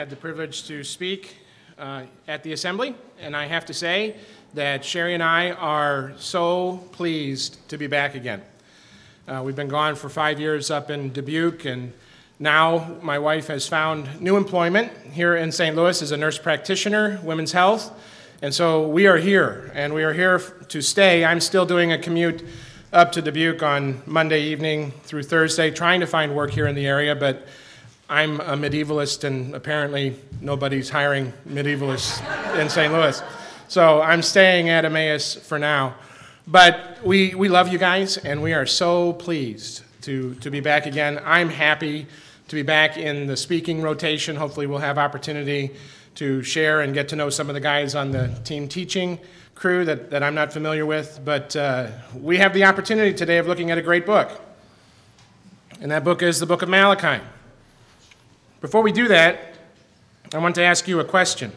I had the privilege to speak at the assembly, and I have to say that Sherry and I are so pleased to be back again. We've been gone for 5 years up in Dubuque, and now my wife has found new employment here in St. Louis as a nurse practitioner, women's health, and so we are here, and we are here to stay. I'm still doing a commute up to Dubuque on Monday evening through Thursday, trying to find work here in the area, but I'm a medievalist, and apparently nobody's hiring medievalists in St. Louis. So I'm staying at Emmaus for now. But we love you guys, and we are so pleased to be back again. I'm happy to be back in the speaking rotation. Hopefully we'll have opportunity to share and get to know some of the guys on the team teaching crew that I'm not familiar with. But we have the opportunity today of looking at a great book. And that book is the book of Malachi. Before we do that, I want to ask you a question.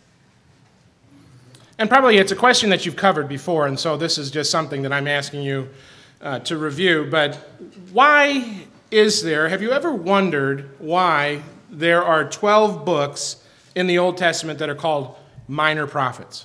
And probably it's a question that you've covered before, and so this is just something that I'm asking you to review. But why is there, have you ever wondered why there are 12 books in the Old Testament that are called minor prophets?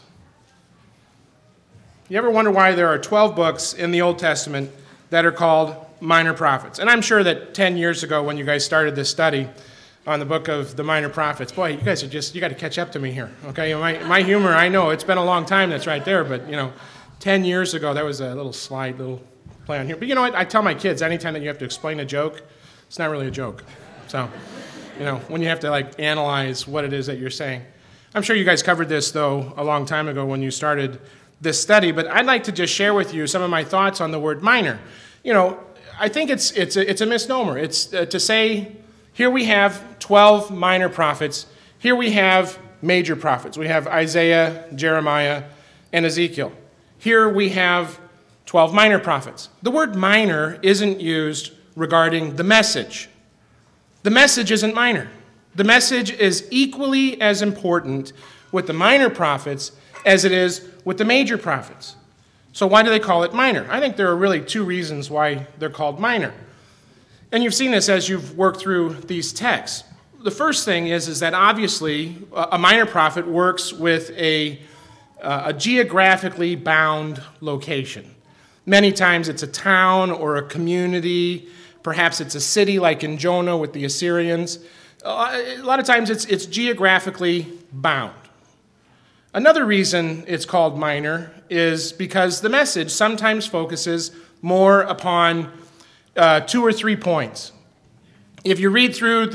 You ever wonder why there are 12 books in the Old Testament that are called minor prophets? And I'm sure that 10 years ago when you guys started this study on the book of the minor prophets, boy, you guys you got to catch up to me here, okay? My humor, I know, it's been a long time, that's right there, but, 10 years ago, that was a little play on here. But you know what, I tell my kids, anytime that you have to explain a joke, it's not really a joke. So, when you have to, analyze what it is that you're saying. I'm sure you guys covered this, though, a long time ago when you started this study, but I'd like to just share with you some of my thoughts on the word minor. I think it's a misnomer. It's to say, here we have 12 minor prophets. Here we have major prophets. We have Isaiah, Jeremiah, and Ezekiel. Here we have 12 minor prophets. The word minor isn't used regarding the message. The message isn't minor. The message is equally as important with the minor prophets as it is with the major prophets. So why do they call it minor? I think there are really two reasons why they're called minor. And you've seen this as you've worked through these texts. The first thing is that obviously a minor prophet works with a geographically bound location. Many times it's a town or a community. Perhaps it's a city like in Jonah with the Assyrians. A lot of times it's geographically bound. Another reason it's called minor is because the message sometimes focuses more upon 2 or 3 points. If you read through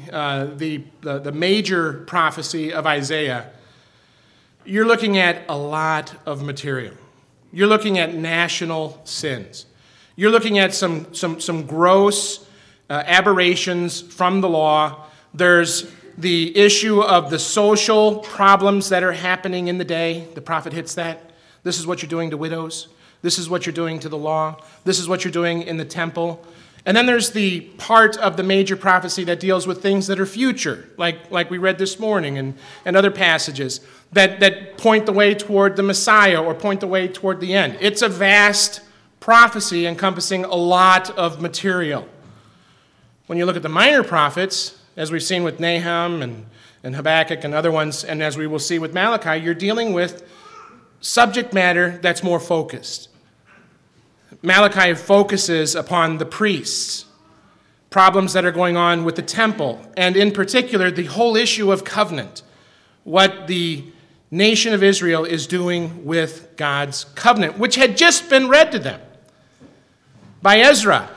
the major prophecy of Isaiah, you're looking at a lot of material. You're looking at national sins. You're looking at some gross aberrations from the law. There's the issue of the social problems that are happening in the day. The prophet hits that. This is what you're doing to widows. This is what you're doing to the law. This is what you're doing in the temple. And then there's the part of the major prophecy that deals with things that are future, like we read this morning and other passages that point the way toward the Messiah or point the way toward the end. It's a vast prophecy encompassing a lot of material. When you look at the minor prophets, as we've seen with Nahum and Habakkuk and other ones, and as we will see with Malachi, you're dealing with subject matter that's more focused. Malachi focuses upon the priests, problems that are going on with the temple, and in particular, the whole issue of covenant, what the nation of Israel is doing with God's covenant, which had just been read to them by Ezra.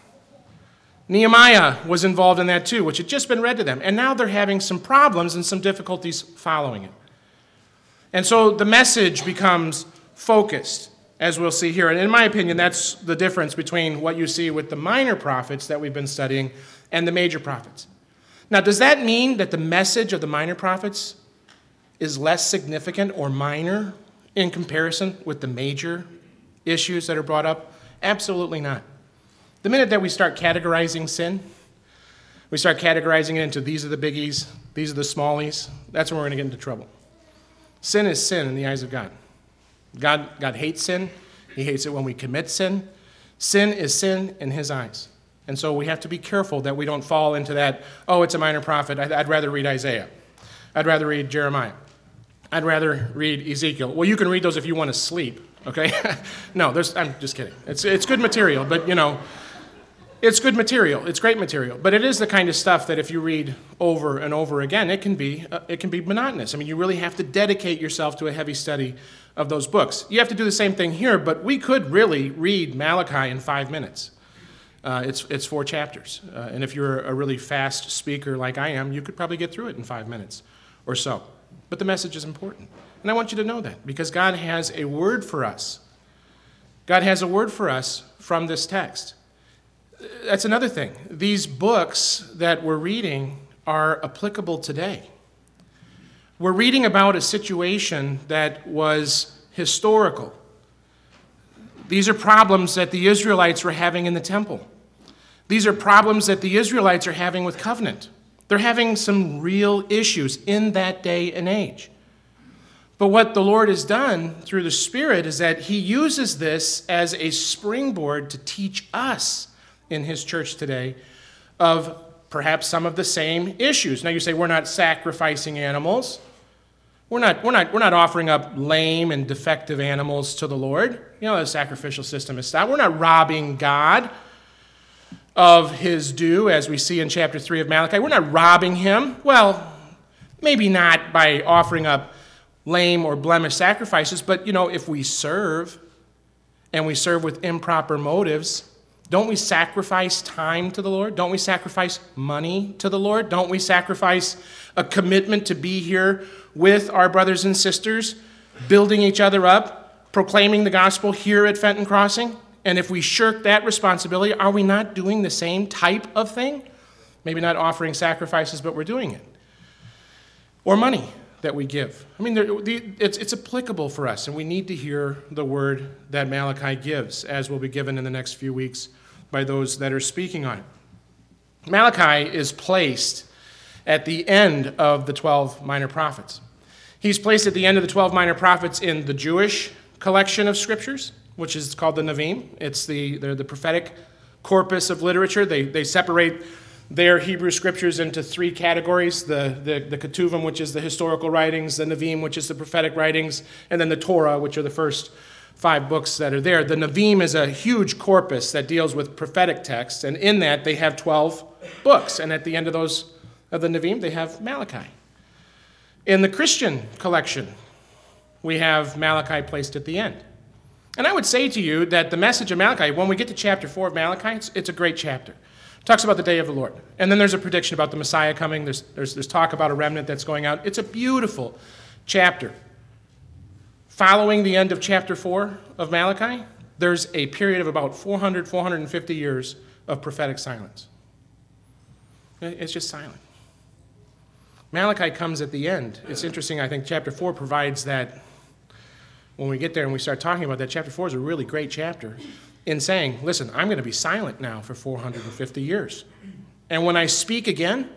Nehemiah was involved in that too, which had just been read to them, and now they're having some problems and some difficulties following it. And so the message becomes focused, as we'll see here. And in my opinion, that's the difference between what you see with the minor prophets that we've been studying and the major prophets. Now, does that mean that the message of the minor prophets is less significant or minor in comparison with the major issues that are brought up? Absolutely not. The minute that we start categorizing sin, we start categorizing it into these are the biggies, these are the smallies, that's when we're going to get into trouble. Sin is sin in the eyes of God. God hates sin. He hates it when we commit sin. Sin is sin in his eyes. And so we have to be careful that we don't fall into that, oh, it's a minor prophet, I'd rather read Isaiah. I'd rather read Jeremiah. I'd rather read Ezekiel. Well, you can read those if you want to sleep, okay? No, I'm just kidding. It's good material, but, it's good material. It's great material. But it is the kind of stuff that if you read over and over again, it can be monotonous. I mean, you really have to dedicate yourself to a heavy study of those books. You have to do the same thing here, but we could really read Malachi in 5 minutes. It's 4 chapters. And if you're a really fast speaker like I am, you could probably get through it in 5 minutes or so. But the message is important. And I want you to know that because God has a word for us. God has a word for us from this text. That's another thing. These books that we're reading are applicable today. We're reading about a situation that was historical. These are problems that the Israelites were having in the temple. These are problems that the Israelites are having with covenant. They're having some real issues in that day and age. But what the Lord has done through the Spirit is that he uses this as a springboard to teach us in his church today of perhaps some of the same issues. Now you say we're not sacrificing animals. We're not offering up lame and defective animals to the Lord. The sacrificial system is stopped. We're not robbing God of his due, as we see in chapter 3 of Malachi. We're not robbing him. Well, maybe not by offering up lame or blemished sacrifices, but, if we serve, and we serve with improper motives, don't we sacrifice time to the Lord? Don't we sacrifice money to the Lord? Don't we sacrifice a commitment to be here with our brothers and sisters, building each other up, proclaiming the gospel here at Fenton Crossing? And if we shirk that responsibility, are we not doing the same type of thing? Maybe not offering sacrifices, but we're doing it. Or money that we give. I mean, it's applicable for us, and we need to hear the word that Malachi gives, as will be given in the next few weeks by those that are speaking on it. Malachi is placed at the end of the 12 minor prophets. He's placed at the end of the 12 minor prophets in the Jewish collection of scriptures, which is called the Nevi'im. They're the prophetic corpus of literature. They separate their Hebrew scriptures into 3 categories, the Ketuvim, which is the historical writings, the Nevi'im, which is the prophetic writings, and then the Torah, which are the first 5 books that are there. The Nevi'im is a huge corpus that deals with prophetic texts, and in that they have 12 books, and at the end of the Nevi'im, they have Malachi. In the Christian collection, we have Malachi placed at the end. And I would say to you that the message of Malachi, when we get to chapter 4 of Malachi, it's a great chapter. It talks about the day of the Lord. And then there's a prediction about the Messiah coming. There's talk about a remnant that's going out. It's a beautiful chapter. Following the end of chapter 4 of Malachi, there's a period of about 450 years of prophetic silence. It's just silent. Malachi comes at the end. It's interesting, I think chapter 4 provides that. When we get there and we start talking about that, chapter 4 is a really great chapter in saying, listen, I'm going to be silent now for 450 years. And when I speak again,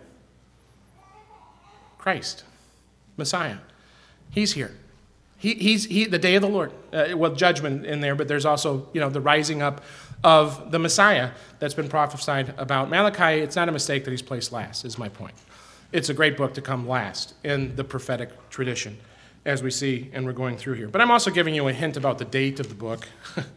Christ, Messiah, he's here. He's the day of the Lord. Judgment in there, but there's also, the rising up of the Messiah that's been prophesied about. Malachi, it's not a mistake that he's placed last, is my point. It's a great book to come last in the prophetic tradition, as we see and we're going through here. But I'm also giving you a hint about the date of the book.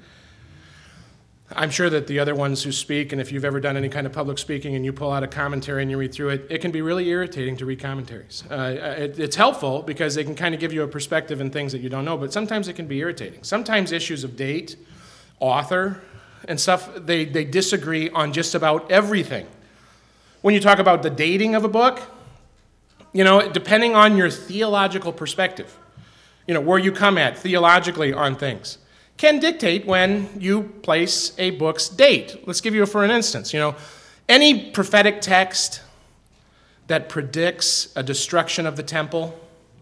I'm sure that the other ones who speak, and if you've ever done any kind of public speaking and you pull out a commentary and you read through it, it can be really irritating to read commentaries. It's helpful because they can kind of give you a perspective and things that you don't know, but sometimes it can be irritating. Sometimes issues of date, author, and stuff, they disagree on just about everything. When you talk about the dating of a book, depending on your theological perspective, where you come at theologically on things, can dictate when you place a book's date. Let's give you for an instance. Any prophetic text that predicts a destruction of the temple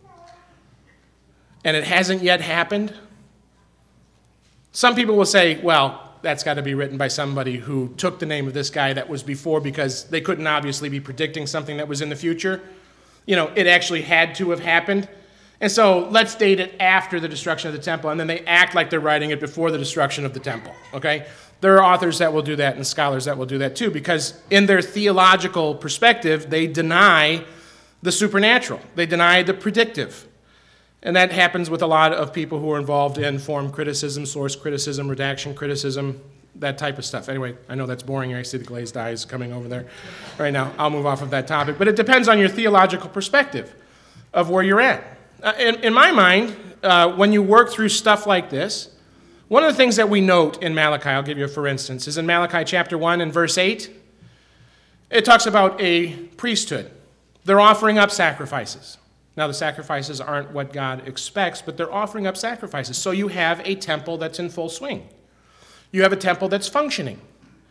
and it hasn't yet happened, some people will say, well, that's got to be written by somebody who took the name of this guy that was before because they couldn't obviously be predicting something that was in the future. It actually had to have happened. And so let's date it after the destruction of the temple, and then they act like they're writing it before the destruction of the temple, okay? There are authors that will do that and scholars that will do that too, because in their theological perspective, they deny the supernatural. They deny the predictive. And that happens with a lot of people who are involved in form criticism, source criticism, redaction criticism, that type of stuff. Anyway, I know that's boring. I see the glazed eyes coming over there right now. I'll move off of that topic. But it depends on your theological perspective of where you're at. In my mind, when you work through stuff like this, one of the things that we note in Malachi, I'll give you a for instance, is in Malachi chapter 1 and verse 8, it talks about a priesthood. They're offering up sacrifices. Now, the sacrifices aren't what God expects, but they're offering up sacrifices. So you have a temple that's in full swing. You have a temple that's functioning.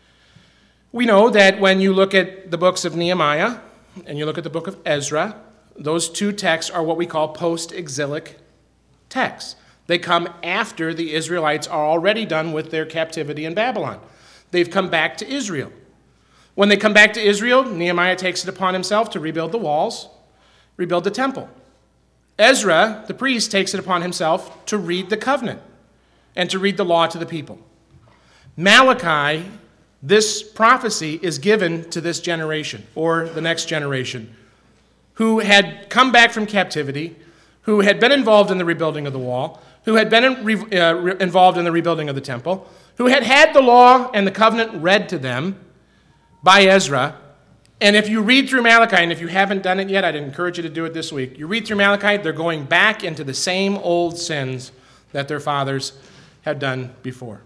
We know that when you look at the books of Nehemiah and you look at the book of Ezra, those two texts are what we call post-exilic texts. They come after the Israelites are already done with their captivity in Babylon. They've come back to Israel. When they come back to Israel, Nehemiah takes it upon himself to rebuild the walls, rebuild the temple. Ezra, the priest, takes it upon himself to read the covenant and to read the law to the people. Malachi, this prophecy is given to this generation or the next generation who had come back from captivity, who had been involved in the rebuilding of the wall, who had been involved in the rebuilding of the temple, who had had the law and the covenant read to them by Ezra. And if you read through Malachi, and if you haven't done it yet, I'd encourage you to do it this week. You read through Malachi, they're going back into the same old sins that their fathers had done before.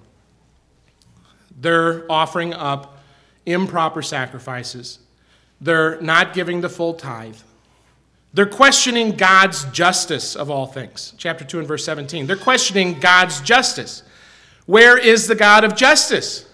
They're offering up improper sacrifices. They're not giving the full tithe. They're questioning God's justice of all things. Chapter 2 and verse 17. They're questioning God's justice. Where is the God of justice?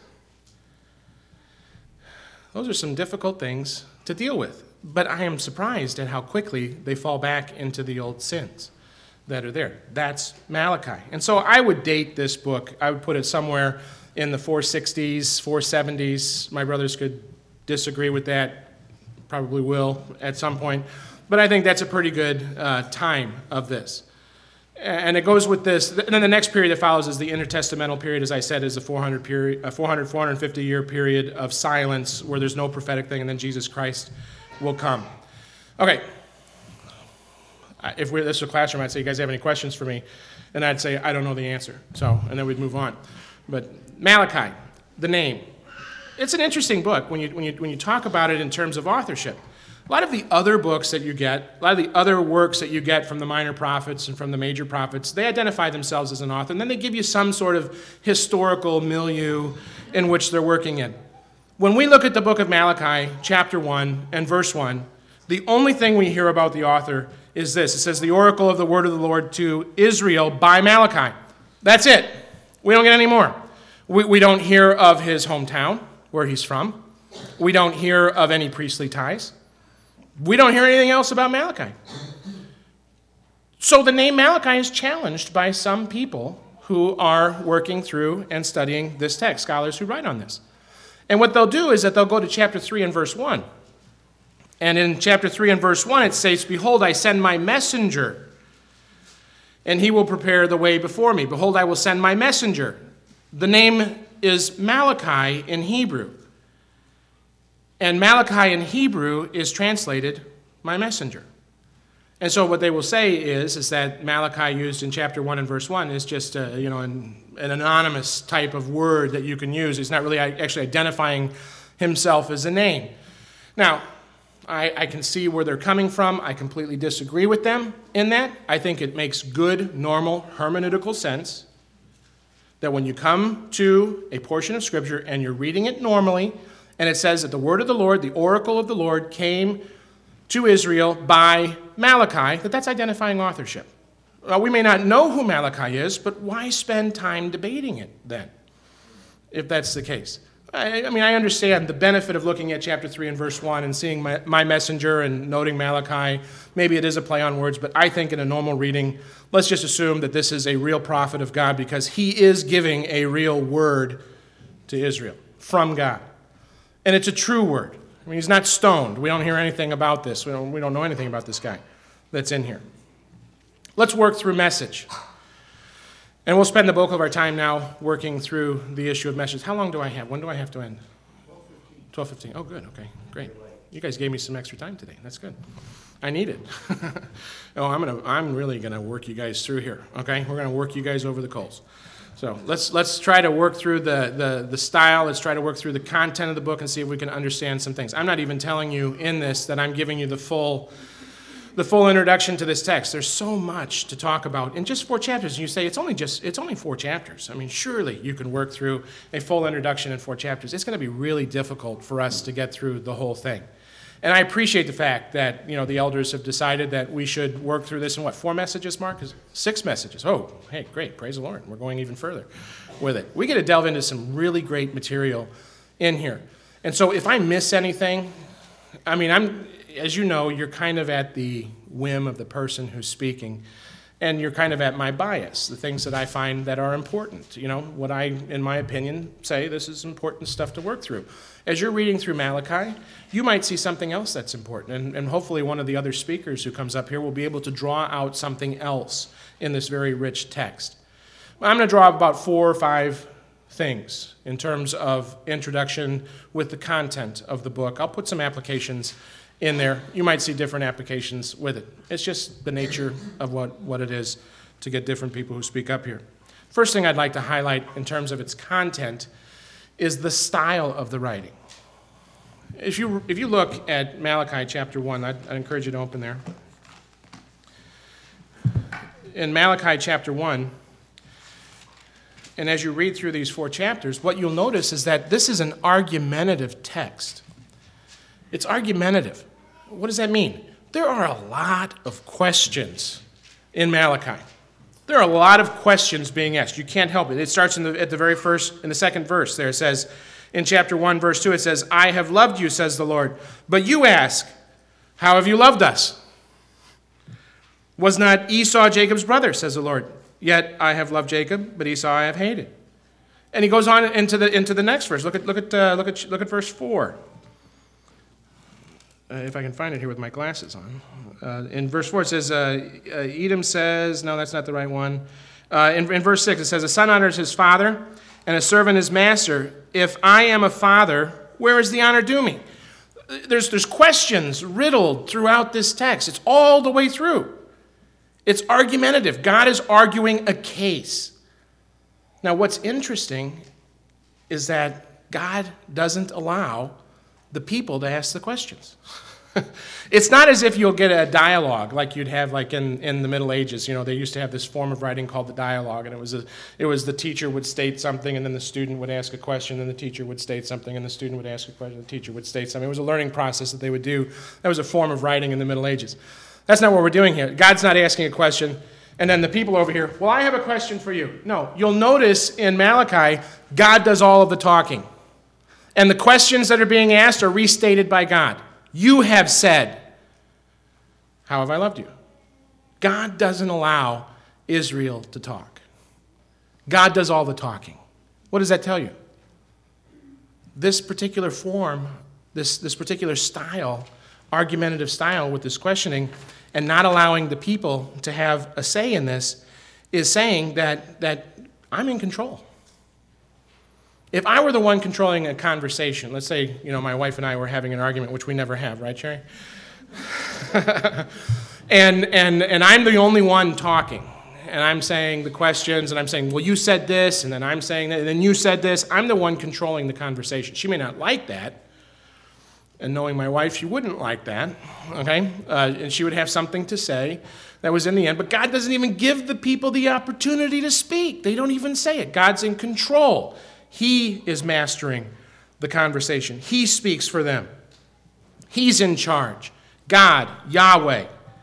Those are some difficult things to deal with. But I am surprised at how quickly they fall back into the old sins that are there. That's Malachi. And so I would date this book. I would put it somewhere in the 460s, 470s. My brothers could disagree with that. Probably will at some point. But I think that's a pretty good time of this. And it goes with this. And then the next period that follows is the intertestamental period, as I said, is a 450-year period of silence where there's no prophetic thing, and then Jesus Christ will come. Okay. If this was a classroom, I'd say, you guys have any questions for me? And I'd say, I don't know the answer. And then we'd move on. But Malachi, the name. It's an interesting book when you talk about it in terms of authorship. A lot of the other books that you get, a lot of the other works that you get from the minor prophets and from the major prophets, they identify themselves as an author, and then they give you some sort of historical milieu in which they're working in. When we look at the book of Malachi, chapter 1 and verse 1, the only thing we hear about the author is this. It says, the oracle of the word of the Lord to Israel by Malachi. That's it. We don't get any more. We don't hear of his hometown, where he's from. We don't hear of any priestly ties. We don't hear anything else about Malachi. So the name Malachi is challenged by some people who are working through and studying this text, scholars who write on this. And what they'll do is that they'll go to chapter 3 and verse 1. And in chapter 3 and verse 1 it says, behold, I send my messenger, and he will prepare the way before me. Behold, I will send my messenger. The name is Malachi in Hebrew. And Malachi in Hebrew is translated, my messenger. And so what they will say is that Malachi used in chapter 1 and verse 1 is just an anonymous type of word that you can use. He's not really actually identifying himself as a name. Now, I can see where they're coming from. I completely disagree with them in that. I think it makes good, normal, hermeneutical sense that when you come to a portion of Scripture and you're reading it normally, and it says that the word of the Lord, the oracle of the Lord, came to Israel by Malachi, that's identifying authorship. Well, we may not know who Malachi is, but why spend time debating it then, if that's the case? I understand the benefit of looking at chapter 3 and verse 1 and seeing my messenger and noting Malachi. Maybe it is a play on words, but I think in a normal reading, let's just assume that this is a real prophet of God because he is giving a real word to Israel from God. And it's a true word. He's not stoned. We don't hear anything about this. We don't know anything about this guy that's in here. Let's work through message. And we'll spend the bulk of our time now working through the issue of messages. How long do I have? When do I have to end? 12:15. Oh, good. Okay, great. You guys gave me some extra time today. That's good. I need it. I'm really gonna work you guys through here. Okay, we're gonna work you guys over the coals. So let's try to work through the style. Let's try to work through the content of the book and see if we can understand some things. I'm not even telling you in this that I'm giving you the full introduction to this text. There's so much to talk about in just 4 chapters. And you say, it's only 4 chapters. I mean, surely you can work through a full introduction in 4 chapters. It's going to be really difficult for us to get through the whole thing. And I appreciate the fact that, the elders have decided that we should work through this in 4 messages, Mark? 6 messages. Oh, hey, great. Praise the Lord. We're going even further with it. We get to delve into some really great material in here. And so if I miss anything, as you know, you're kind of at the whim of the person who's speaking, and you're kind of at my bias, the things that I find that are important. What I, in my opinion, say this is important stuff to work through. As you're reading through Malachi, you might see something else that's important, and hopefully one of the other speakers who comes up here will be able to draw out something else in this very rich text. I'm going to draw up about 4 or 5 things in terms of introduction with the content of the book. I'll put some applications in there. You might see different applications with it. It's just the nature of what it is to get different people who speak up here. First thing I'd like to highlight in terms of its content is the style of the writing. If you look at Malachi chapter 1, I'd encourage you to open there. In Malachi chapter 1, and as you read through these 4 chapters, what you'll notice is that this is an argumentative text. It's argumentative. What does that mean? There are a lot of questions in Malachi. There are a lot of questions being asked. You can't help it. It starts in the second verse there. It says, in chapter 1, verse 2, it says, I have loved you, says the Lord. But you ask, how have you loved us? Was not Esau Jacob's brother, says the Lord. Yet I have loved Jacob, but Esau I have hated. And he goes on into the next verse. Look at verse 4. If I can find it here with my glasses on. In verse 4 it says, Edom says, no, that's not the right one. In verse 6 it says, a son honors his father, and a servant his master. If I am a father, where is the honor due me? There's questions riddled throughout this text. It's all the way through. It's argumentative. God is arguing a case. Now, what's interesting is that God doesn't allow the people to ask the questions. It's not as if you'll get a dialogue like you'd have like in the Middle Ages. They used to have this form of writing called the dialogue, and it was the teacher would state something, and then the student would ask a question, and the teacher would state something, and the student would ask a question, and the teacher would state something. It was a learning process that they would do. That was a form of writing in the Middle Ages. That's not what we're doing here. God's not asking a question, and then the people over here, well, I have a question for you. No, you'll notice in Malachi, God does all of the talking. And the questions that are being asked are restated by God. You have said, how have I loved you? God doesn't allow Israel to talk. God does all the talking. What does that tell you? This particular form, this particular style, argumentative style with this questioning, and not allowing the people to have a say in this, is saying that I'm in control. If I were the one controlling a conversation, let's say, my wife and I were having an argument, which we never have, right, Sherry? and I'm the only one talking, and I'm saying the questions, and I'm saying, well, you said this, and then I'm saying that, and then you said this. I'm the one controlling the conversation. She may not like that, and knowing my wife, she wouldn't like that, okay? And she would have something to say that was in the end, but God doesn't even give the people the opportunity to speak. They don't even say it. God's in control. He is mastering the conversation. He speaks for them. He's in charge. God, Yahweh.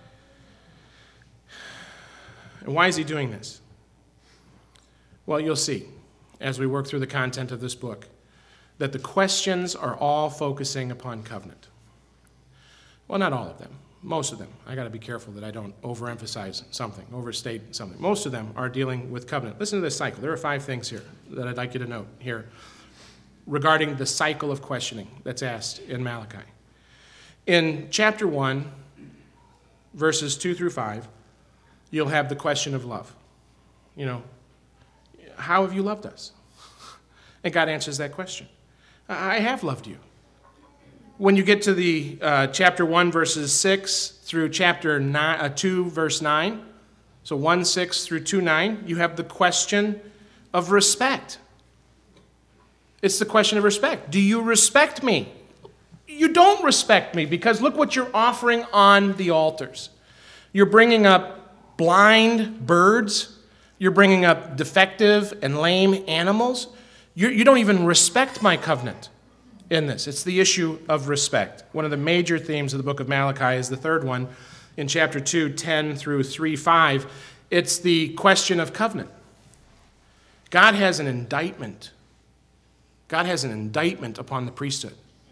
And why is he doing this? Well, you'll see as we work through the content of this book that the questions are all focusing upon covenant. Well, not all of them. Most of them. I got to be careful that I don't overemphasize something, overstate something. Most of them are dealing with covenant. Listen to this cycle. There are 5 things here that I'd like you to note here regarding the cycle of questioning that's asked in Malachi. In chapter 1, verses 2 through 5, you'll have the question of love. how have you loved us? And God answers that question. I have loved you. When you get to the chapter 1, verses 6 through chapter 2, verse 9, so 1, 6 through 2, 9, you have the question of respect. It's the question of respect. Do you respect me? You don't respect me because look what you're offering on the altars. You're bringing up blind birds. You're bringing up defective and lame animals. You don't even respect my covenant in this. It's the issue of respect. One of the major themes of the book of Malachi is the third one in chapter 2, 10 through 3, 5. It's the question of covenant. God has an indictment. God has an indictment upon the priesthood.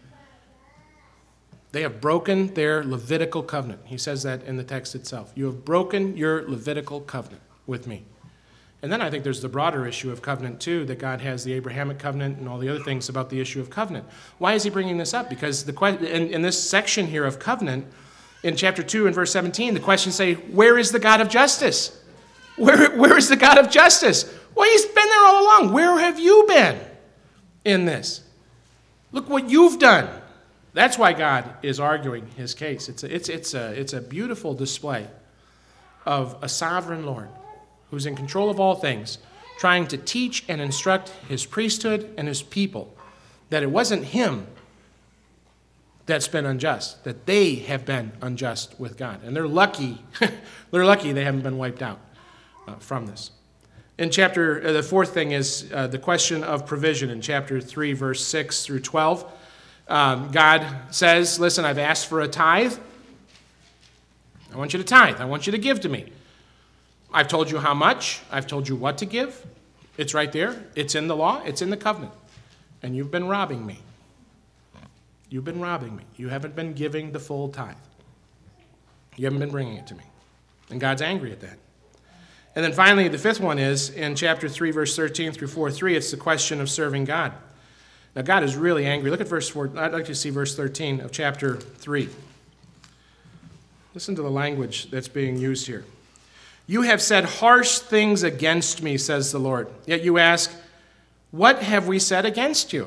They have broken their Levitical covenant. He says that in the text itself. You have broken your Levitical covenant with me. And then I think there's the broader issue of covenant too, that God has the Abrahamic covenant and all the other things about the issue of covenant. Why is he bringing this up? Because in this section here of covenant, in chapter 2 and verse 17, the questions say, where is the God of justice? Where is the God of justice? Well, he's been there all along. Where have you been in this? Look what you've done. That's why God is arguing his case. It's a beautiful display of a sovereign Lord who's in control of all things, trying to teach and instruct his priesthood and his people that it wasn't him that's been unjust, that they have been unjust with God. And they're lucky, they haven't been wiped out from this. In the fourth thing is the question of provision in chapter 3, verse 6 through 12. God says, listen, I've asked for a tithe. I want you to tithe. I want you to give to me. I've told you how much. I've told you what to give. It's right there. It's in the law. It's in the covenant. And you've been robbing me. You've been robbing me. You haven't been giving the full tithe. You haven't been bringing it to me. And God's angry at that. And then finally, the fifth one is in chapter 3, verse 13 through 4:3, it's the question of serving God. Now, God is really angry. Look at verse 4. I'd like to see verse 13 of chapter 3. Listen to the language that's being used here. You have said harsh things against me, says the Lord. Yet you ask, what have we said against you?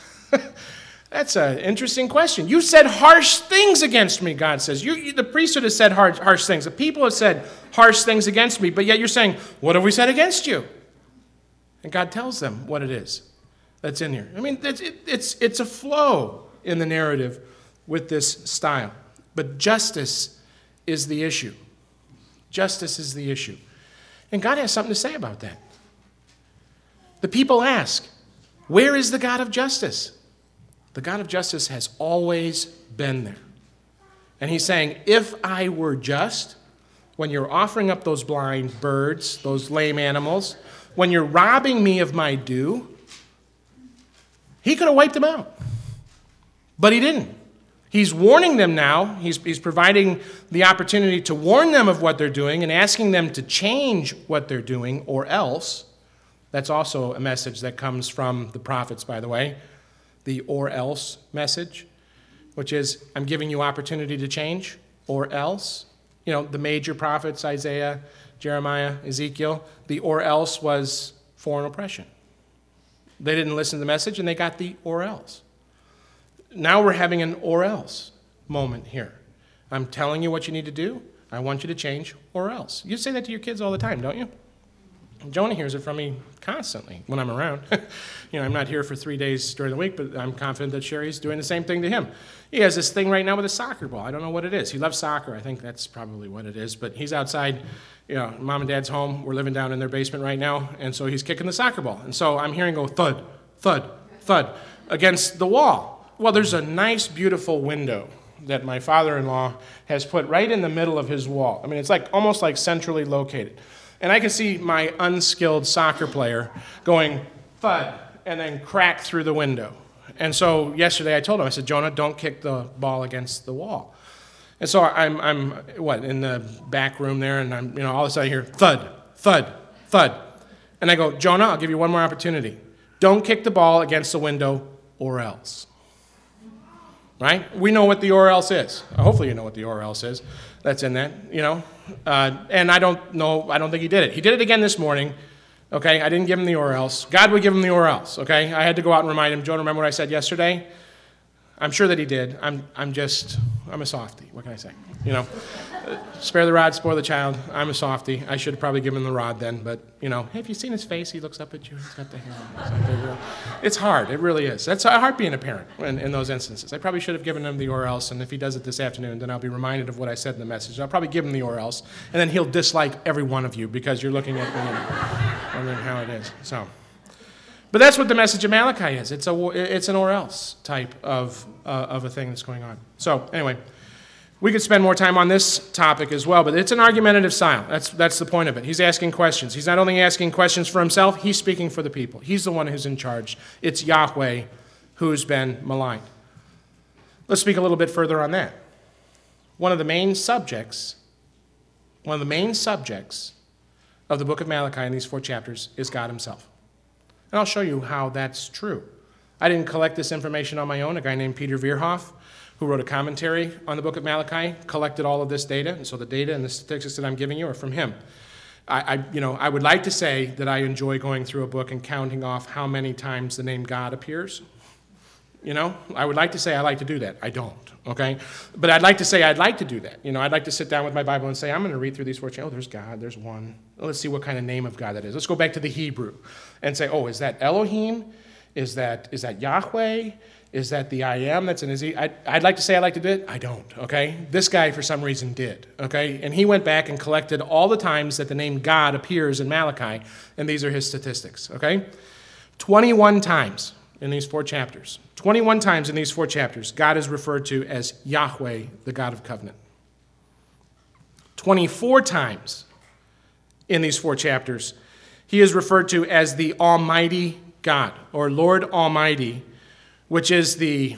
That's an interesting question. You said harsh things against me, God says. The priesthood has said harsh things. The people have said harsh things against me, but yet you're saying, what have we said against you? And God tells them what it is that's in here. I mean, it's a flow in the narrative with this style. But justice is the issue. Justice is the issue. And God has something to say about that. The people ask, where is the God of justice? The God of justice has always been there. And he's saying, if I were just, when you're offering up those blind birds, those lame animals, when you're robbing me of my due, he could have wiped them out. But he didn't. He's warning them now. He's providing the opportunity to warn them of what they're doing and asking them to change what they're doing or else. That's also a message that comes from the prophets, by the way. The or else message, which is I'm giving you opportunity to change or else. You know, the major prophets, Isaiah, Jeremiah, Ezekiel, the or else was foreign oppression. They didn't listen to the message and they got the or else. Now we're having an or else moment here. I'm telling you what you need to do. I want you to change or else. You say that to your kids all the time, don't you? Jonah hears it from me constantly when I'm around. I'm not here for 3 days during the week, but I'm confident that Sherry's doing the same thing to him. He has this thing right now with a soccer ball. I don't know what it is. He loves soccer. I think that's probably what it is. But he's outside. Mom and Dad's home. We're living down in their basement right now. And so he's kicking the soccer ball. And so I'm hearing go thud, thud, thud against the wall. Well, there's a nice, beautiful window that my father-in-law has put right in the middle of his wall. I mean, it's almost like centrally located. And I can see my unskilled soccer player going thud and then crack through the window. And so yesterday I told him, I said, Jonah, don't kick the ball against the wall. And so I'm in the back room there, and I'm, all of a sudden I hear thud, thud, thud. And I go, Jonah, I'll give you one more opportunity. Don't kick the ball against the window or else. Right? We know what the or else is. Hopefully you know what the or else is. That's in that, And I don't think he did it. He did it again this morning. Okay, I didn't give him the or else. God would give him the or else. Okay, I had to go out and remind him. Joan, remember what I said yesterday? I'm sure that he did. I'm a softie. What can I say? Spare the rod, spoil the child. I'm a softie. I should have probably given him the rod then, but, hey, have you seen his face? He looks up at you. He's got the hair. It's hard. It really is. That's hard being a parent in those instances. I probably should have given him the or else, and if he does it this afternoon, then I'll be reminded of what I said in the message. I'll probably give him the or else, and then he'll dislike every one of you because you're looking at me and wondering how it is. But that's what the message of Malachi is. It's an or else type of a thing that's going on. So anyway, we could spend more time on this topic as well, but it's an argumentative style. That's the point of it. He's asking questions. He's not only asking questions for himself, he's speaking for the people. He's the one who's in charge. It's Yahweh who's been maligned. Let's speak a little bit further on that. One of the main subjects of the book of Malachi in these 4 chapters is God himself. And I'll show you how that's true. I didn't collect this information on my own. A guy named Peter Veerhoff, who wrote a commentary on the book of Malachi, collected all of this data. And so the data and the statistics that I'm giving you are from him. I would like to say that I enjoy going through a book and counting off how many times the name God appears. I would like to say I like to do that. I don't, okay? But I'd like to say I'd like to do that. I'd like to sit down with my Bible and say, I'm going to read through these 4 chapters. Oh, there's God, there's one. Let's see what kind of name of God that is. Let's go back to the Hebrew and say, oh, is that Elohim? Is that Yahweh? Is that the I am that's in his... I'd like to say I like to do it. I don't, okay? This guy, for some reason, did, okay? And he went back and collected all the times that the name God appears in Malachi, and these are his statistics, okay? 21 times in these 4 chapters. 21 times in these 4 chapters, God is referred to as Yahweh, the God of covenant. 24 times in these 4 chapters, he is referred to as the Almighty God, or Lord Almighty, which is the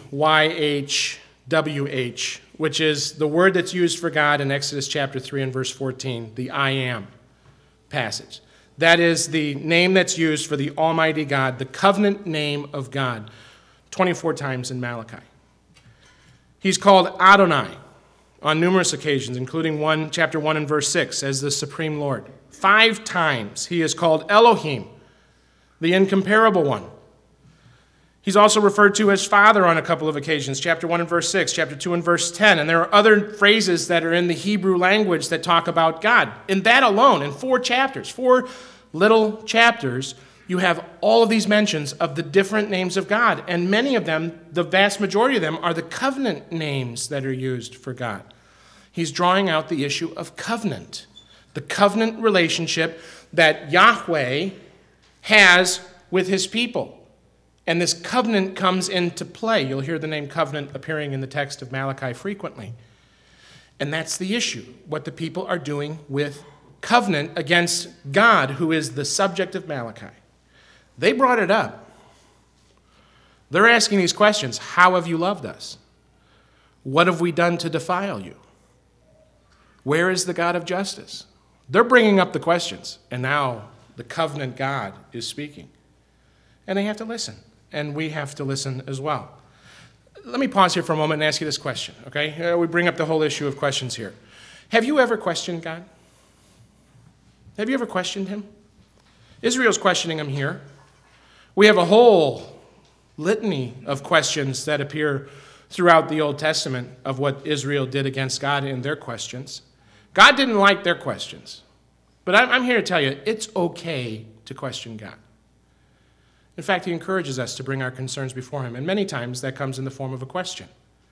YHWH, which is the word that's used for God in Exodus chapter 3 and verse 14, the I am passage. That is the name that's used for the Almighty God, the covenant name of God, 24 times in Malachi. He's called Adonai on numerous occasions, including chapter 1 and verse 6, as the supreme Lord. 5 times he is called Elohim, the incomparable one. He's also referred to as Father on a couple of occasions, chapter 1 and verse 6, chapter 2 and verse 10. And there are other phrases that are in the Hebrew language that talk about God. In that alone, in 4 chapters, 4 little chapters, you have all of these mentions of the different names of God. And many of them, the vast majority of them, are the covenant names that are used for God. He's drawing out the issue of covenant, the covenant relationship that Yahweh has with his people. And this covenant comes into play. You'll hear the name covenant appearing in the text of Malachi frequently. And that's the issue, what the people are doing with covenant against God, who is the subject of Malachi. They brought it up. They're asking these questions. How have you loved us? What have we done to defile you? Where is the God of justice? They're bringing up the questions. And now the covenant God is speaking. And they have to listen. And we have to listen as well. Let me pause here for a moment and ask you this question, okay? We bring up the whole issue of questions here. Have you ever questioned God? Have you ever questioned him? Israel's questioning him here. We have a whole litany of questions that appear throughout the Old Testament of what Israel did against God in their questions. God didn't like their questions. But I'm here to tell you, it's okay to question God. In fact, he encourages us to bring our concerns before him, and many times that comes in the form of a question.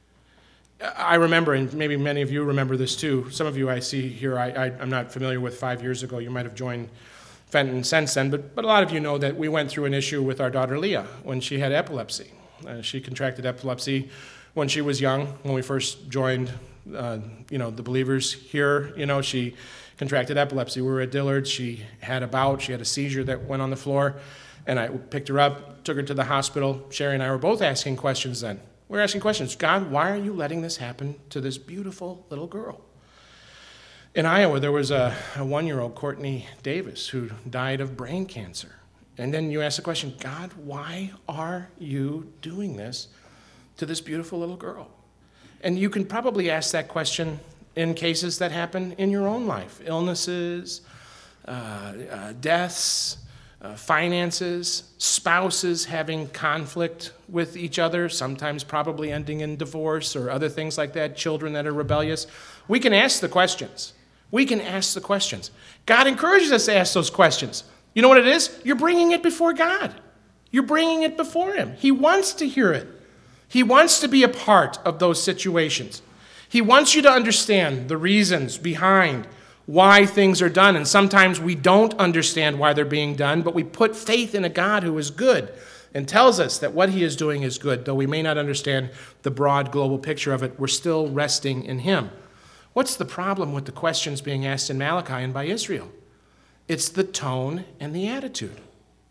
I remember, and maybe many of you remember this too, some of you I see here I'm not familiar with 5 years ago. You might have joined Fenton since then, but a lot of you know that we went through an issue with our daughter Leah when she had epilepsy. She contracted epilepsy when she was young, when we first joined the believers here. She contracted epilepsy. We were at Dillard. She had a bout. She had a seizure that went on the floor. And I picked her up, took her to the hospital. Sherry and I were both asking questions then. We were asking questions. God, why are you letting this happen to this beautiful little girl? In Iowa, there was a 1-year-old, Courtney Davis, who died of brain cancer. And then you ask the question, God, why are you doing this to this beautiful little girl? And you can probably ask that question in cases that happen in your own life. Illnesses, deaths, finances, spouses having conflict with each other, sometimes probably ending in divorce or other things like that, children that are rebellious. We can ask the questions. We can ask the questions. God encourages us to ask those questions. You know what it is? You're bringing it before God. You're bringing it before him. He wants to hear it. He wants to be a part of those situations. He wants you to understand the reasons behind why things are done. And sometimes we don't understand why they're being done, but we put faith in a God who is good and tells us that what he is doing is good. Though we may not understand the broad global picture of it, we're still resting in him. What's the problem with the questions being asked in Malachi and by Israel? It's the tone and the attitude.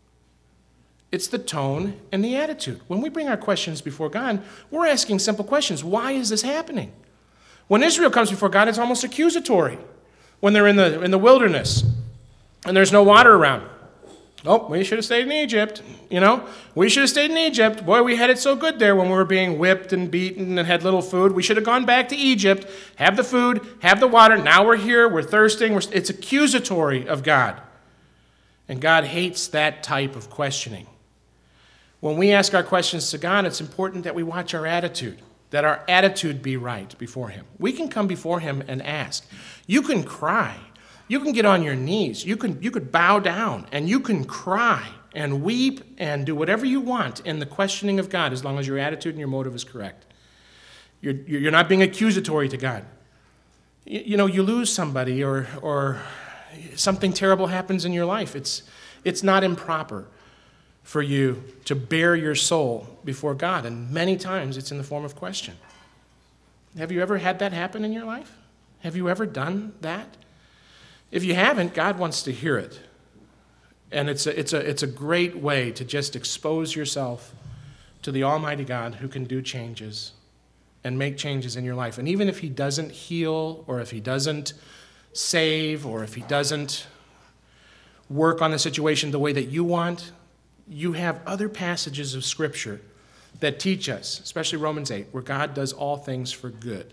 It's the tone and the attitude. When we bring our questions before God, we're asking simple questions. Why is this happening? When Israel comes before God, it's almost accusatory. When they're in the wilderness and there's no water around. Oh, we should have stayed in Egypt. We should have stayed in Egypt. Boy, we had it so good there when we were being whipped and beaten and had little food. We should have gone back to Egypt, have the food, have the water. Now we're here, we're thirsting. It's accusatory of God. And God hates that type of questioning. When we ask our questions to God, it's important that we watch our attitude, that our attitude be right before him. We can come before him and ask. You can cry. You can get on your knees. You could bow down, and you can cry and weep and do whatever you want in the questioning of God, as long as your attitude and your motive is correct. You're not being accusatory to God. You lose somebody or something terrible happens in your life. It's not improper for you to bare your soul before God, and many times it's in the form of question. Have you ever had that happen in your life? Have you ever done that? If you haven't, God wants to hear it. And it's a great way to just expose yourself to the Almighty God who can do changes and make changes in your life. And even if he doesn't heal, or if he doesn't save, or if he doesn't work on the situation the way that you want, you have other passages of Scripture that teach us, especially Romans 8, where God does all things for good.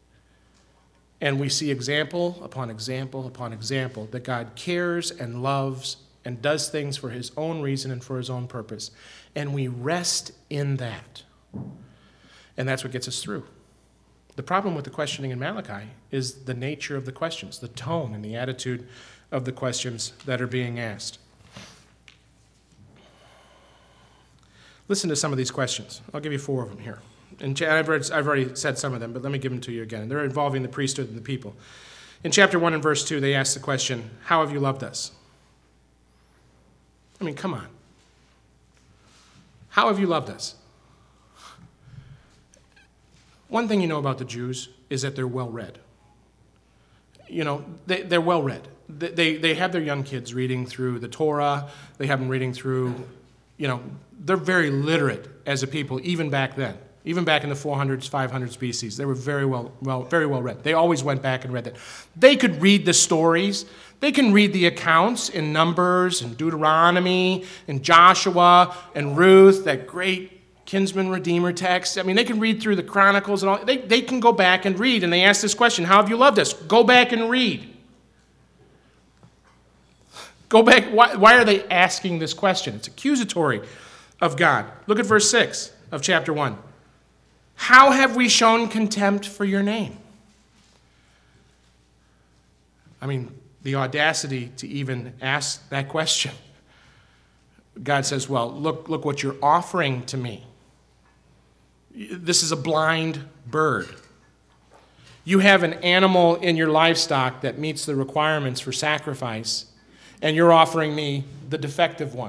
And we see example upon example upon example that God cares and loves and does things for his own reason and for his own purpose. And we rest in that. And that's what gets us through. The problem with the questioning in Malachi is the nature of the questions, the tone and the attitude of the questions that are being asked. Listen to some of these questions. I'll give you 4 of them here. And I've already said some of them, but let me give them to you again. They're involving the priesthood and the people. In chapter 1 and verse 2, they ask the question, how have you loved us? I mean, come on. How have you loved us? One thing you know about the Jews is that they're well-read. They're well-read. They have their young kids reading through the Torah. They have them reading through, they're very literate as a people, even back then. Even back in the 400s, 500s BCs, they were very well read. They always went back and read that. They could read the stories. They can read the accounts in Numbers and Deuteronomy and Joshua and Ruth, that great kinsman redeemer text. I mean, they can read through the Chronicles and all. They can go back and read, and they ask this question, how have you loved us? Go back and read. Go back. Why are they asking this question? It's accusatory of God. Look at verse 6 of chapter 1. How have we shown contempt for your name? I mean, the audacity to even ask that question. God says, well, look what you're offering to me. This is a blind bird. You have an animal in your livestock that meets the requirements for sacrifice, and you're offering me the defective one.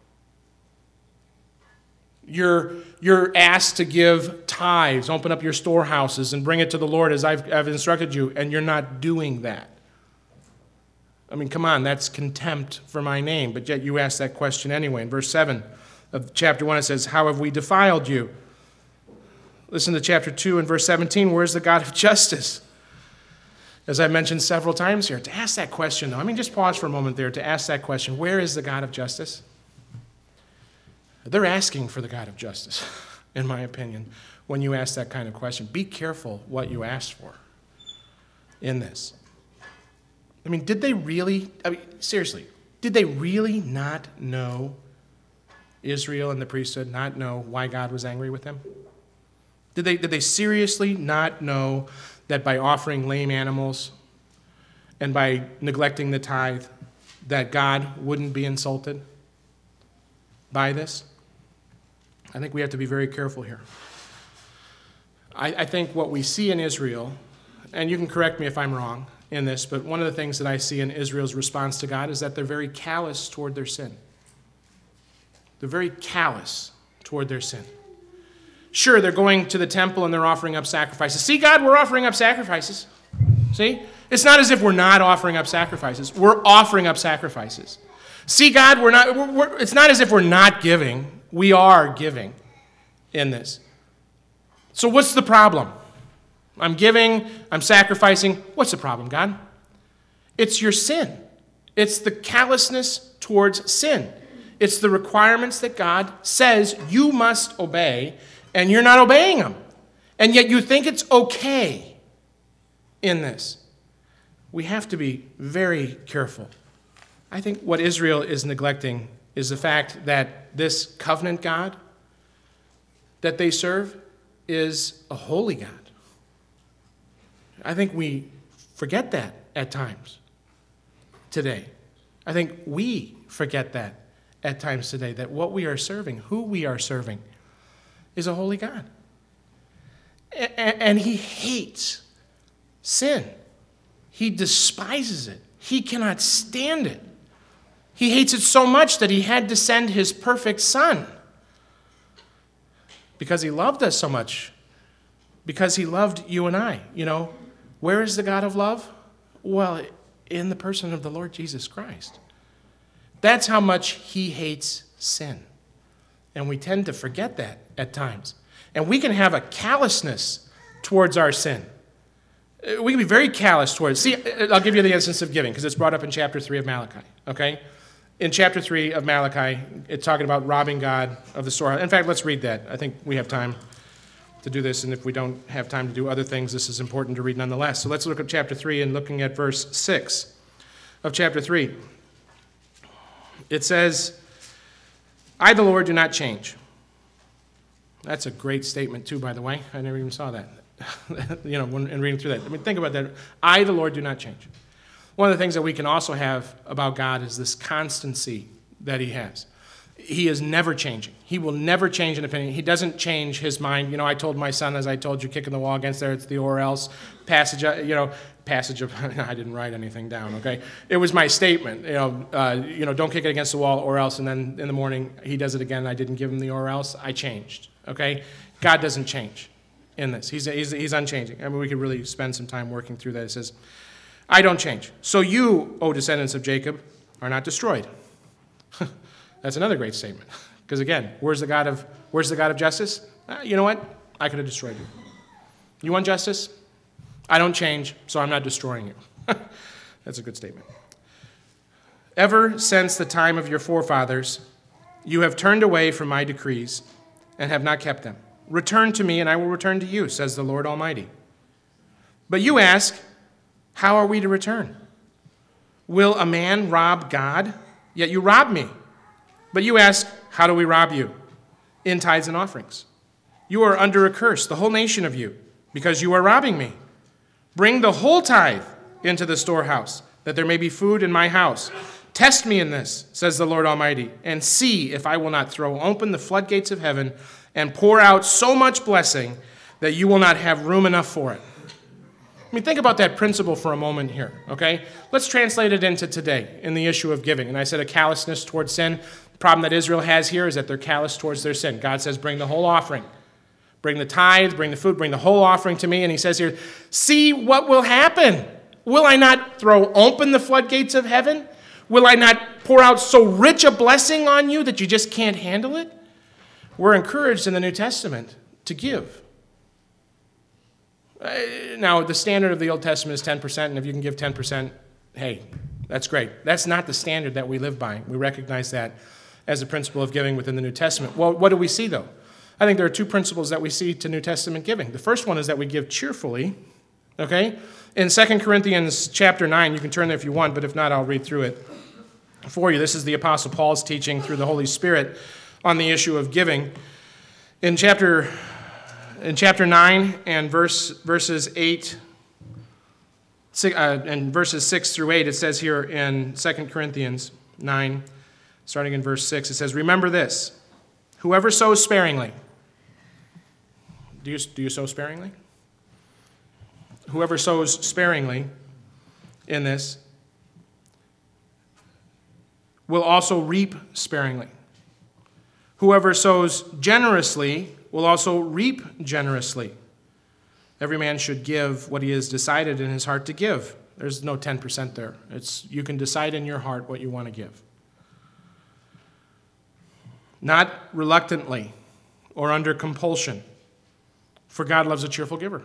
You're asked to give tithes, open up your storehouses, and bring it to the Lord as I've instructed you, and you're not doing that. I mean, come on, that's contempt for my name, but yet you ask that question anyway. In verse 7 of chapter 1, it says, how have we defiled you? Listen to chapter 2 and verse 17, where's the God of justice? As I mentioned several times here, to ask that question, though, just pause for a moment there to ask that question, where is the God of justice? They're asking for the God of justice, in my opinion, when you ask that kind of question. Be careful what you ask for in this. Did they really, seriously, Did they really not know, Israel and the priesthood, not know why God was angry with them? Did they seriously not know that by offering lame animals and by neglecting the tithe, that God wouldn't be insulted by this? I think we have to be very careful here. I think what we see in Israel, and you can correct me if I'm wrong in this, but one of the things that I see in Israel's response to God is that they're very callous toward their sin. They're very callous toward their sin. Sure, they're going to the temple and they're offering up sacrifices. See, God, we're offering up sacrifices. See? It's not as if we're not offering up sacrifices. We're offering up sacrifices. See, God, it's not as if we're not giving. We are giving in this. So what's the problem? I'm giving, I'm sacrificing. What's the problem, God? It's your sin. It's the callousness towards sin. It's the requirements that God says you must obey, and you're not obeying them. And yet you think it's okay in this. We have to be very careful. I think what Israel is neglecting is the fact that this covenant God that they serve is a holy God. I think we forget that at times today. I think we forget that at times today, that what we are serving, who we are serving, is a holy God. And he hates sin. He despises it. He cannot stand it. He hates it so much that he had to send his perfect son because he loved us so much, because he loved you and I. You know, where is the God of love? Well, in the person of the Lord Jesus Christ. That's how much he hates sin. And we tend to forget that at times. And we can have a callousness towards our sin. We can be very callous towards. See, I'll give you the instance of giving because it's brought up in chapter 3 of Malachi, okay? In chapter 3 of Malachi, it's talking about robbing God of the storehouse. In fact, let's read that. I think we have time to do this, and if we don't have time to do other things, this is important to read nonetheless. So let's look at chapter 3 and looking at verse 6 of chapter 3. It says, I, the Lord, do not change. That's a great statement, too, by the way. I never even saw that. In reading through that. I mean, think about that. I, the Lord, do not change. One of the things that we can also have about God is this constancy that he has. He is never changing. He will never change an opinion. He doesn't change his mind. You know, I told my son, as I told you, kicking the wall against there, it's the or else passage of, I didn't write anything down, okay? It was my statement, don't kick it against the wall or else, and then in the morning he does it again, I didn't give him the or else, I changed, okay? God doesn't change in this. He's unchanging. I mean, we could really spend some time working through that. It says, I don't change. So you, O descendants of Jacob, are not destroyed. That's another great statement. Because again, where's the God of justice? You know what? I could have destroyed you. You want justice? I don't change, so I'm not destroying you. That's a good statement. Ever since the time of your forefathers, you have turned away from my decrees and have not kept them. Return to me, and I will return to you, says the Lord Almighty. But you ask, how are we to return? Will a man rob God? Yet you rob me. But you ask, how do we rob you? In tithes and offerings. You are under a curse, the whole nation of you, because you are robbing me. Bring the whole tithe into the storehouse, that there may be food in my house. Test me in this, says the Lord Almighty, and see if I will not throw open the floodgates of heaven and pour out so much blessing that you will not have room enough for it. I mean, think about that principle for a moment here, okay? Let's translate it into today in the issue of giving. And I said a callousness towards sin. The problem that Israel has here is that they're callous towards their sin. God says, bring the whole offering. Bring the tithe, bring the food, bring the whole offering to me. And he says here, see what will happen. Will I not throw open the floodgates of heaven? Will I not pour out so rich a blessing on you that you just can't handle it? We're encouraged in the New Testament to give. Now, the standard of the Old Testament is 10%, and if you can give 10%, hey, that's great. That's not the standard that we live by. We recognize that as a principle of giving within the New Testament. Well, what do we see, though? I think there are two principles that we see to New Testament giving. The first one is that we give cheerfully, okay? In 2 Corinthians chapter 9, you can turn there if you want, but if not, I'll read through it. for you. This is the Apostle Paul's teaching through the Holy Spirit on the issue of giving. In chapter 9 and verses 8 and verses 6 through 8, it says here in 2 Corinthians 9, starting in verse 6, it says, "Remember this, whoever sows sparingly." Do you sow sparingly? Whoever sows sparingly in this will also reap sparingly. Whoever sows generously will also reap generously. Every man should give what he has decided in his heart to give. There's no 10% there. You can decide in your heart what you want to give. Not reluctantly or under compulsion, for God loves a cheerful giver.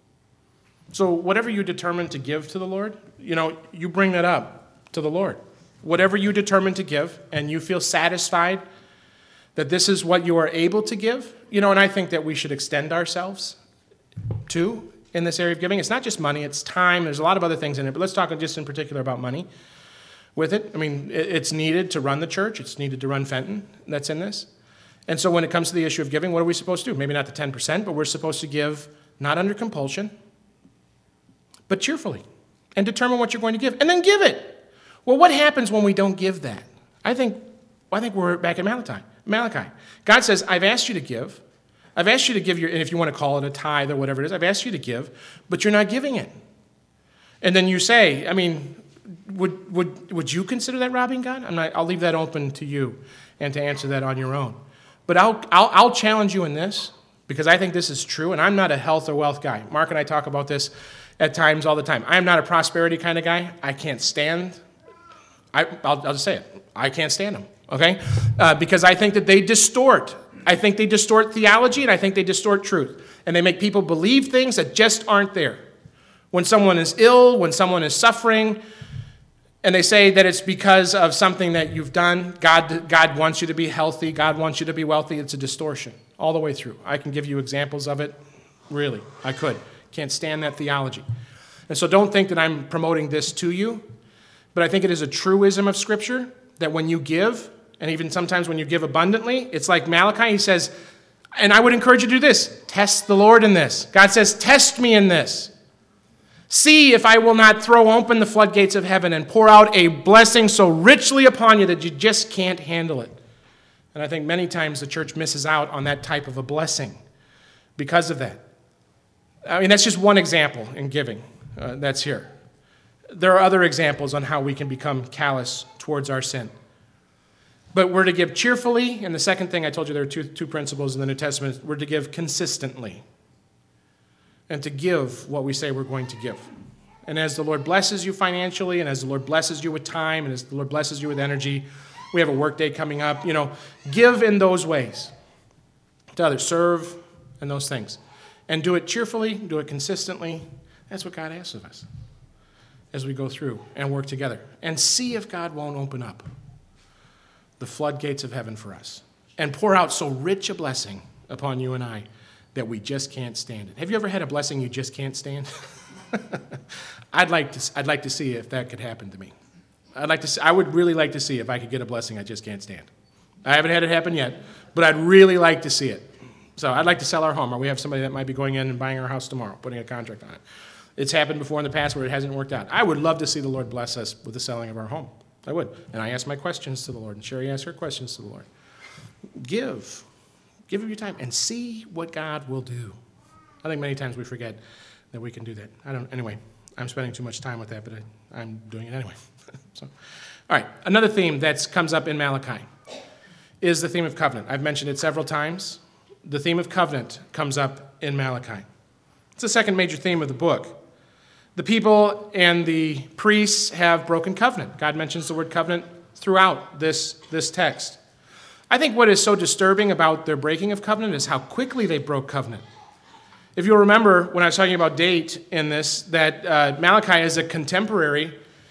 So whatever you determine to give to the Lord, you bring that up to the Lord. Whatever you determine to give, and you feel satisfied that this is what you are able to give, and I think that we should extend ourselves too in this area of giving. It's not just money, it's time. There's a lot of other things in it, but let's talk just in particular about money with it. I mean, it's needed to run the church. It's needed to run Fenton. That's in this. And so when it comes to the issue of giving, what are we supposed to do? Maybe not the 10%, but we're supposed to give not under compulsion, but cheerfully, and determine what you're going to give, and then give it. Well, what happens when we don't give that? I think we're back in Malachi. God says, I've asked you to give. I've asked you to give and if you want to call it a tithe or whatever it is, I've asked you to give, but you're not giving it. And then you say, would you consider that robbing God? I'll leave that open to you and to answer that on your own. But I'll challenge you in this, because I think this is true, and I'm not a health or wealth guy. Mark and I talk about this at times all the time. I'm not a prosperity kind of guy. I can't stand, I'll just say it, I can't stand them, okay? Because I think that they distort. I think they distort theology, and I think they distort truth. And they make people believe things that just aren't there. When someone is ill, when someone is suffering, and they say that it's because of something that you've done, God wants you to be healthy, God wants you to be wealthy, it's a distortion all the way through. I can give you examples of it, really, I could. Can't stand that theology. And so don't think that I'm promoting this to you, but I think it is a truism of Scripture that when you give, and even sometimes when you give abundantly, it's like Malachi, he says, and I would encourage you to do this, test the Lord in this. God says, test me in this. See if I will not throw open the floodgates of heaven and pour out a blessing so richly upon you that you just can't handle it. And I think many times the church misses out on that type of a blessing because of that. That's just one example in giving that's here. There are other examples on how we can become callous towards our sin. But we're to give cheerfully, and the second thing I told you, there are two principles in the New Testament. We're to give consistently, and to give what we say we're going to give. And as the Lord blesses you financially, and as the Lord blesses you with time, and as the Lord blesses you with energy, we have a work day coming up, give in those ways to others, serve in those things. And do it cheerfully, do it consistently. That's what God asks of us as we go through and work together. And see if God won't open up the floodgates of heaven for us and pour out so rich a blessing upon you and I that we just can't stand it. Have you ever had a blessing you just can't stand? I'd like to see if that could happen to me. I would really like to see if I could get a blessing I just can't stand. I haven't had it happen yet, but I'd really like to see it. So I'd like to sell our home, or we have somebody that might be going in and buying our house tomorrow, putting a contract on it. It's happened before in the past where it hasn't worked out. I would love to see the Lord bless us with the selling of our home. I would. And I ask my questions to the Lord, and Sherry asks her questions to the Lord. Give him your time and see what God will do. I think many times we forget that we can do that. Anyway, I'm spending too much time with that, but I'm doing it anyway. So, all right, another theme that comes up in Malachi is the theme of covenant. I've mentioned it several times. The theme of covenant comes up in Malachi. It's the second major theme of the book. The people and the priests have broken covenant. God mentions the word covenant throughout this text. I think what is so disturbing about their breaking of covenant is how quickly they broke covenant. If you'll remember when I was talking about date in this, that Malachi is a contemporary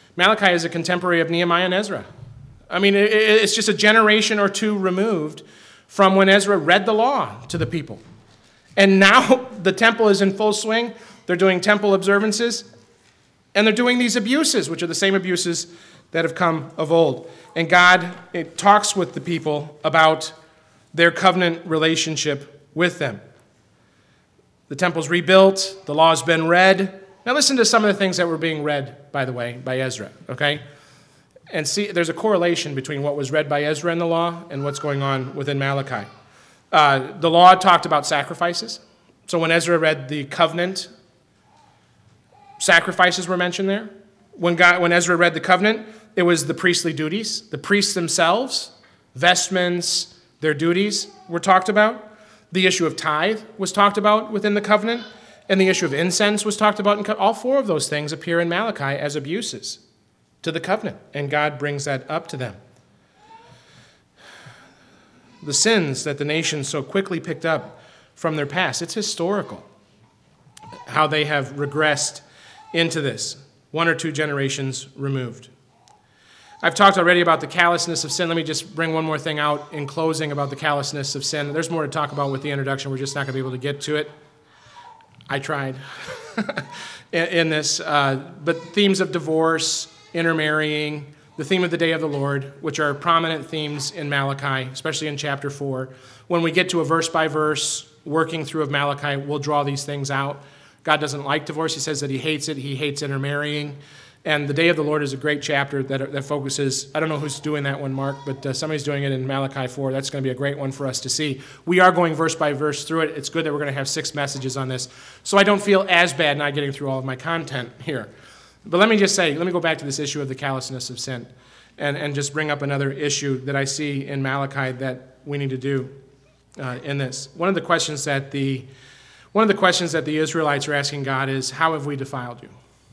of Nehemiah and Ezra. It's just a generation or two removed from when Ezra read the law to the people. And now the temple is in full swing. They're doing temple observances, and they're doing these abuses, which are the same abuses that have come of old. And God talks with the people about their covenant relationship with them. The temple's rebuilt. The law's been read. Now listen to some of the things that were being read, by the way, by Ezra, okay? And see, there's a correlation between what was read by Ezra in the law and what's going on within Malachi. The law talked about sacrifices. So when Ezra read the covenant, sacrifices were mentioned there. When Ezra read the covenant, it was the priestly duties. The priests themselves, vestments, their duties were talked about. The issue of tithe was talked about within the covenant. And the issue of incense was talked about. All four of those things appear in Malachi as abuses to the covenant. And God brings that up to them. The sins that the nation so quickly picked up from their past, it's historical how they have regressed into this, 1 or 2 generations removed. I've talked already about the callousness of sin. Let me just bring one more thing out in closing about the callousness of sin. There's more to talk about with the introduction. We're just not going to be able to get to it. I tried in this. But themes of divorce, intermarrying, the theme of the day of the Lord, which are prominent themes in Malachi, especially in chapter 4. When we get to a verse-by-verse working through of Malachi, we'll draw these things out. God doesn't like divorce. He says that he hates it. He hates intermarrying. And the day of the Lord is a great chapter that focuses, I don't know who's doing that one, Mark, but somebody's doing it in Malachi 4. That's going to be a great one for us to see. We are going verse by verse through it. It's good that we're going to have 6 messages on this. So I don't feel as bad not getting through all of my content here. But let me go back to this issue of the callousness of sin and just bring up another issue that I see in Malachi that we need to do in this. One of the questions that the Israelites are asking God is, how have we defiled you?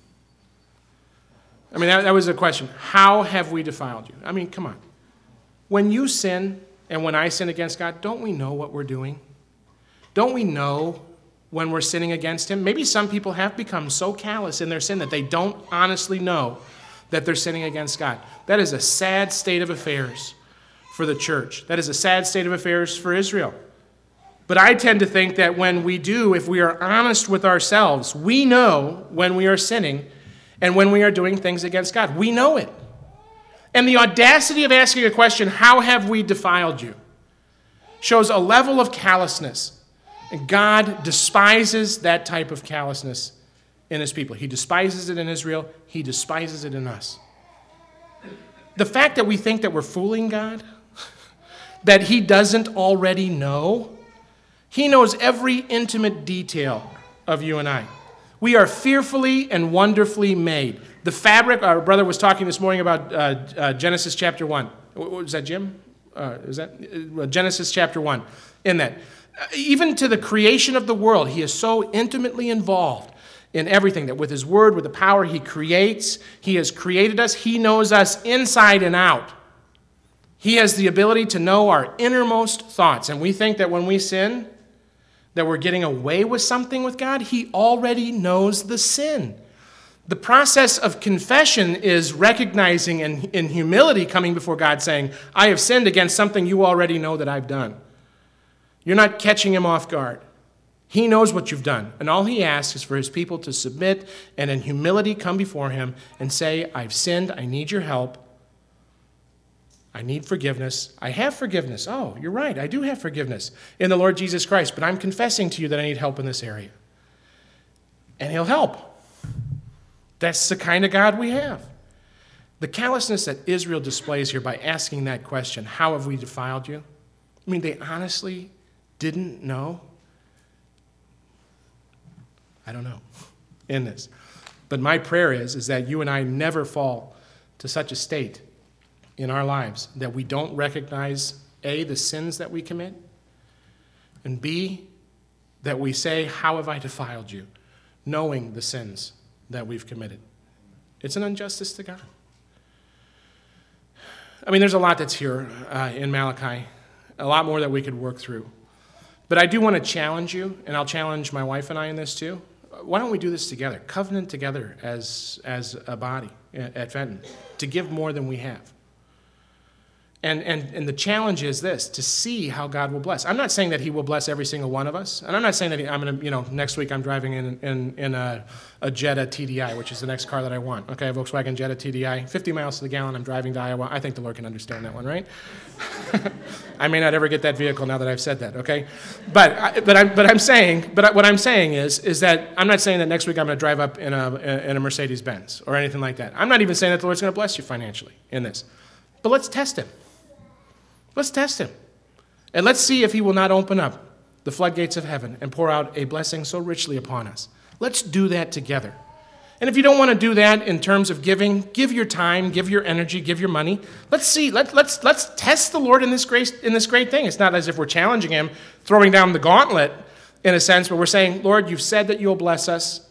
I mean, that was a question. How have we defiled you? I mean, come on. When you sin and when I sin against God, don't we know what we're doing? Don't we know when we're sinning against him? Maybe some people have become so callous in their sin that they don't honestly know that they're sinning against God. That is a sad state of affairs for the church. That is a sad state of affairs for Israel. But I tend to think that when we do, if we are honest with ourselves, we know when we are sinning and when we are doing things against God. We know it. And the audacity of asking a question, how have we defiled you, shows a level of callousness. And God despises that type of callousness in his people. He despises it in Israel. He despises it in us. The fact that we think that we're fooling God, that he doesn't already know, he knows every intimate detail of you and I. We are fearfully and wonderfully made. The fabric, our brother was talking this morning about Genesis chapter 1. What was that, Jim? Genesis chapter 1. In that, even to the creation of the world, he is so intimately involved in everything that with his word, with the power he creates, he has created us. He knows us inside and out. He has the ability to know our innermost thoughts. And we think that when we sin, that we're getting away with something with God. He already knows the sin. The process of confession is recognizing and in humility coming before God saying, I have sinned against something you already know that I've done. You're not catching him off guard. He knows what you've done. And all he asks is for his people to submit and in humility come before him and say, I've sinned. I need your help. I need forgiveness. I have forgiveness. Oh, you're right. I do have forgiveness in the Lord Jesus Christ, but I'm confessing to you that I need help in this area. And he'll help. That's the kind of God we have. The callousness that Israel displays here by asking that question, how have we defiled you? I mean, they honestly didn't know. I don't know in this. But my prayer is that you and I never fall to such a state in our lives that we don't recognize, A, the sins that we commit, and B, that we say, how have I defiled you, knowing the sins that we've committed. It's an injustice to God. I mean, there's a lot that's here in Malachi, a lot more that we could work through. But I do want to challenge you, and I'll challenge my wife and I in this too. Why don't we do this together, covenant together as a body at Fenton, to give more than we have. And the challenge is this, to see how God will bless. I'm not saying that he will bless every single one of us. And I'm not saying that I'm going to, next week I'm driving in a Jetta TDI, which is the next car that I want. Okay, a Volkswagen Jetta TDI, 50 miles to the gallon, I'm driving to Iowa. I think the Lord can understand that one, right? I may not ever get that vehicle now that I've said that, okay? But what I'm saying is that I'm not saying that next week I'm going to drive up in a Mercedes-Benz or anything like that. I'm not even saying that the Lord's going to bless you financially in this. But let's test him. Let's test him. And let's see if he will not open up the floodgates of heaven and pour out a blessing so richly upon us. Let's do that together. And if you don't want to do that in terms of giving, give your time, give your energy, give your money. Let's see. Let's test the Lord in this great thing. It's not as if we're challenging him, throwing down the gauntlet in a sense, but we're saying, Lord, you've said that you'll bless us.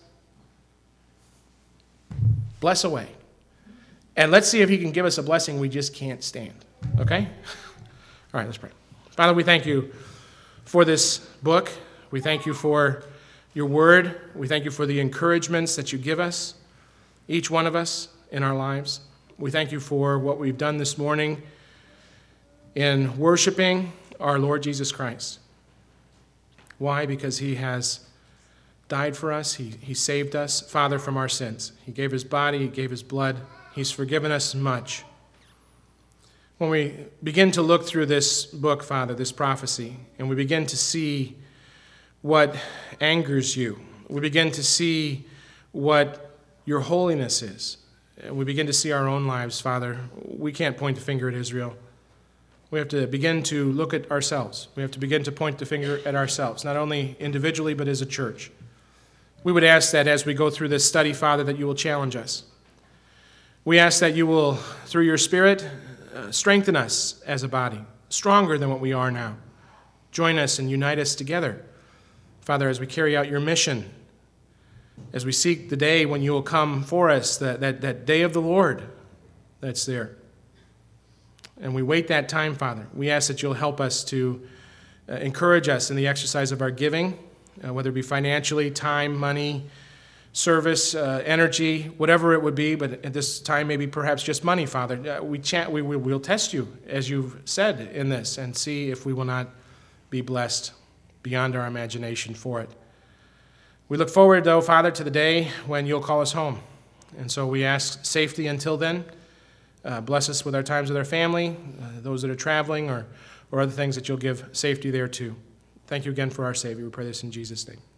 Bless away. And let's see if he can give us a blessing we just can't stand. Okay? All right, let's pray. Father, we thank you for this book. We thank you for your word. We thank you for the encouragements that you give us, each one of us in our lives. We thank you for what we've done this morning in worshiping our Lord Jesus Christ. Why? Because he has died for us. He saved us, Father, from our sins. He gave his body. He gave his blood. He's forgiven us much. When we begin to look through this book, Father, this prophecy, and we begin to see what angers you, we begin to see what your holiness is, and we begin to see our own lives, Father, we can't point the finger at Israel. We have to begin to look at ourselves. We have to begin to point the finger at ourselves, not only individually, but as a church. We would ask that as we go through this study, Father, that you will challenge us. We ask that you will, through your Spirit, strengthen us as a body, stronger than what we are now. Join us and unite us together, Father, as we carry out your mission, as we seek the day when you will come for us, that day of the Lord that's there. And we wait that time, Father. We ask that you'll help us to encourage us in the exercise of our giving, whether it be financially, time, money, service, energy, whatever it would be, but at this time maybe perhaps just money, Father. We'll test you, as you've said in this, and see if we will not be blessed beyond our imagination for it. We look forward, though, Father, to the day when you'll call us home. And so we ask safety until then. Bless us with our times with our family, those that are traveling, or other things that you'll give safety there too. Thank you again for our Savior. We pray this in Jesus' name.